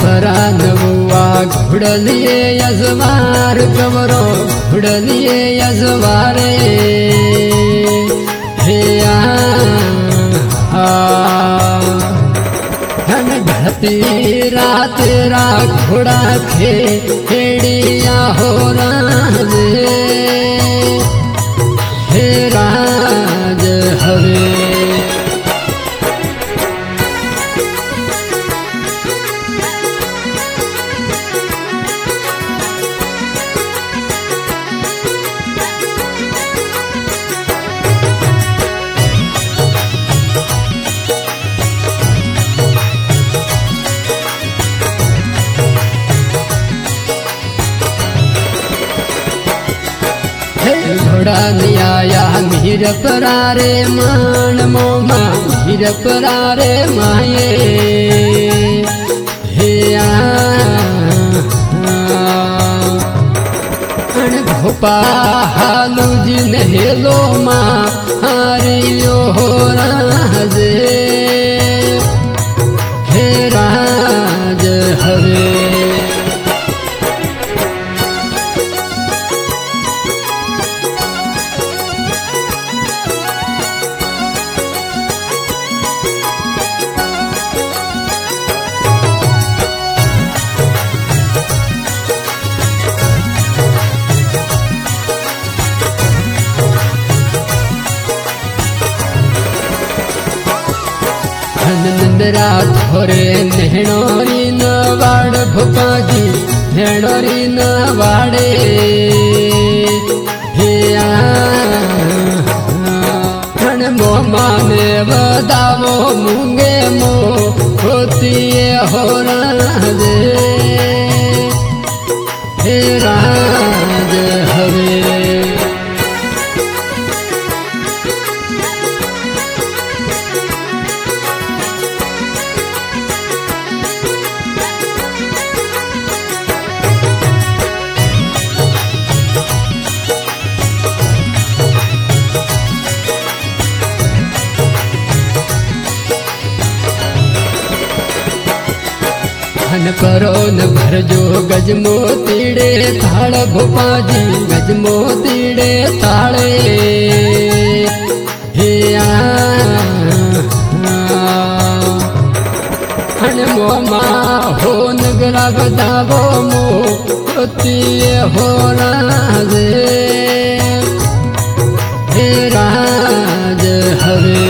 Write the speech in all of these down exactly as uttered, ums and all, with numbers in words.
भरा नवुआ घुड़लिए यजवार कवरो घुड़लिए यजवारे हे धन घटी रात रा घोड़ा खे खेड़िया हो राजे हे राज हवे घोड़ा लिया मीर परारे मान मोमा मीर परारे माये हे भोपा हालू जिन हेलो माँ हारियो हो राजे हे राज हवे नंदरा थोरे नेहणोरी न वाड़ भोपाजी नेहणोरी न वाड़े हे हण मोमा में वदावो मूंगे मो होती हो राजे हे राज हवे धन करो न भरजो गजमो तीड़े थाल भोपाजी गजमो तीड़े थाले हे हन मोमा हो नगरा बदावो मो होती हो राजे हे राज हवे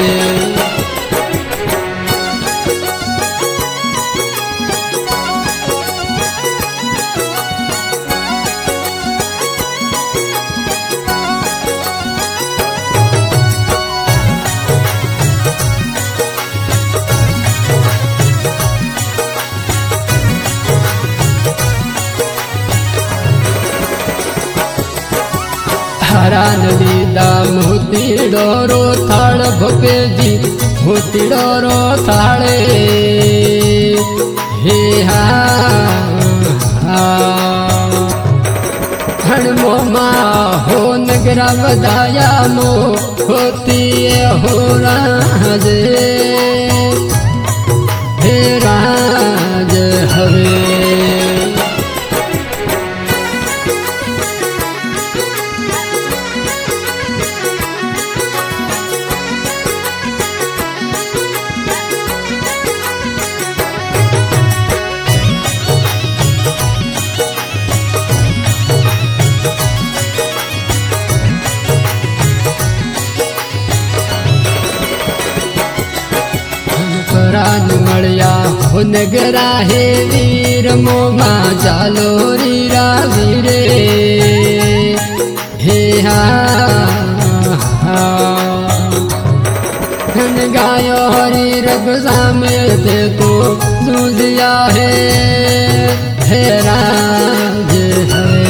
हरान लीदा मोती डोरो थाल भोपे जी मोती डोरो थाले हे हा हण मोमा हो नगरा बदाया मो होती हो राजे हे राज हवे प्राण मड़िया हो नगरा हे वीर मोमा जालो रीरा वीरे हे हा धन गायो हरी रग सामे थे तो दूजिया है हे राज है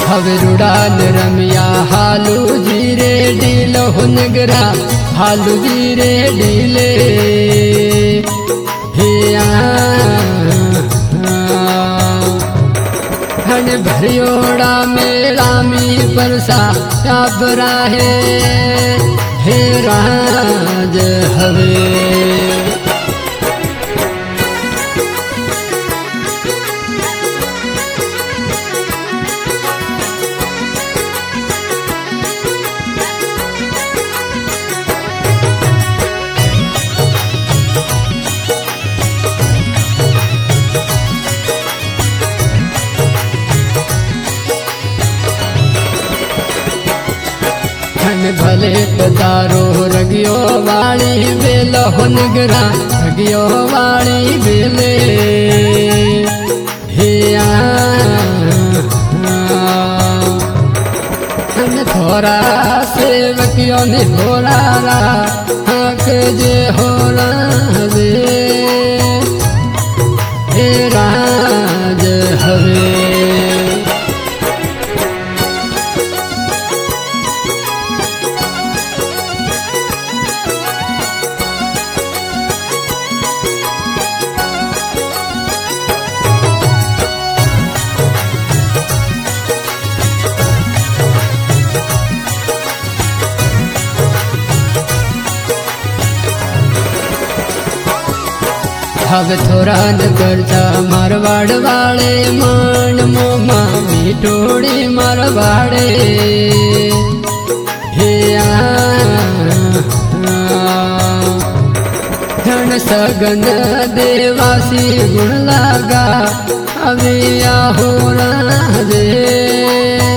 હવે રૂડાન રમ્યા હાલુજી રે ડીલો નગરા હાલુજી રે ડીલે હે હન ભરિયોડા મેળામી પરસા આબરા હે હે રાજ હવે भले पतारो रगियो वाली बेलो नगरा रगियो वाली बेले हे थोड़ा सेवकियों ने होरा हक जे होरा दे हे राज हवे હવે થોડા ન કરતા મારવાડ વાળે માણ મોમાં મીઠોડી મારવાડે હે ધન સગન દેવાસી ગુણ લાગા હવે આહોરા દે